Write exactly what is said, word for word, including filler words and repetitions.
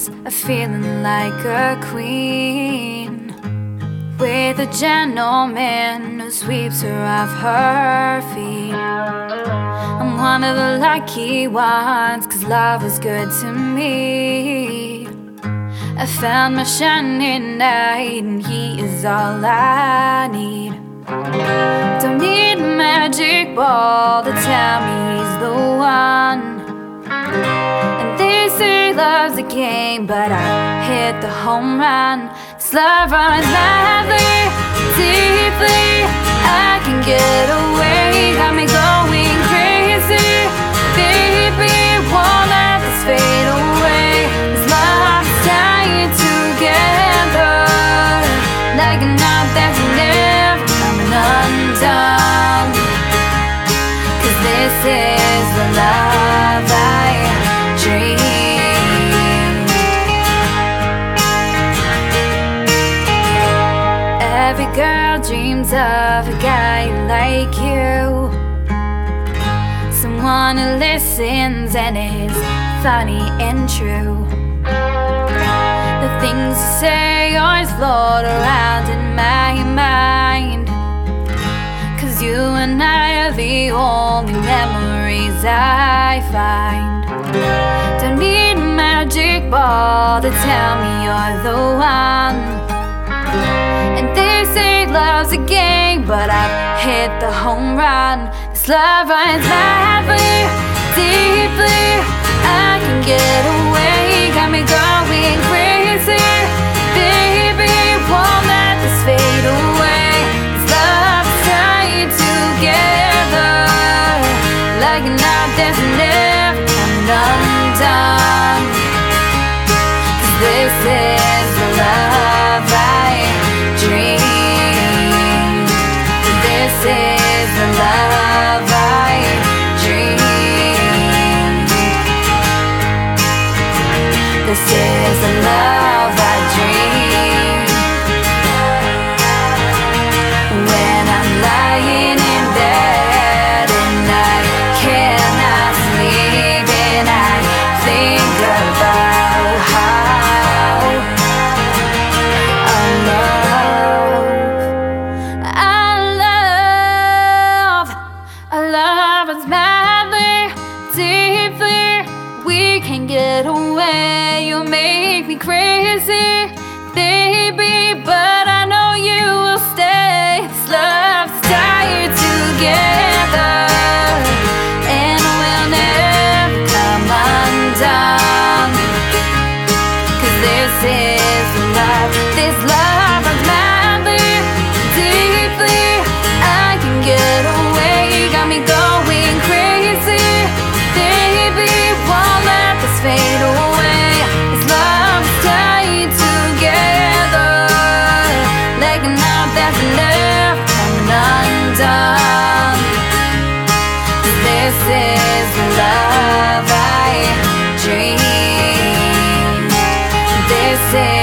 loves a feeling like a queen, with a gentleman who sweeps her off her feet. I'm one of the lucky ones, 'cause love is good to me. I found my shining knight, and he is all I need. Don't need a magic ball to tell me he's the one. And they say love's a game, but I hit the home run. This love runs madly, deeply. I can get away, got me going crazy. Baby, won't let this fade away. This love's tied together like a knot that's never coming undone. 'Cause this is the love I dream. Every girl dreams of a guy like you, someone who listens and is funny and true. The things you say always float around in my mind, 'cause you and I are the only memories I find. Don't need a magic ball to tell me you're the one. And they say love's a game, but I've hit the home run. This love runs madly, deeply. I can get away, got me going crazy. Baby, won't let this fade away. This love's tied together like a knot that's never coming undone. 'Cause this is the love I dream. This is the love I dream. This is the love I dream. When I'm lying in bed and I cannot sleep, and I think about how I love, I love, I love us madly, deeply. We can get away. You make me crazy, baby, but I know you will stay. This love's tied together, and we'll never come undone. 'Cause this is the love, this love runs madly, deeply. I can get away, got me going crazy. Baby, won't let this fade away. This love's tied together like a knot that's never coming undone. 'Cause this is the love I dream. This is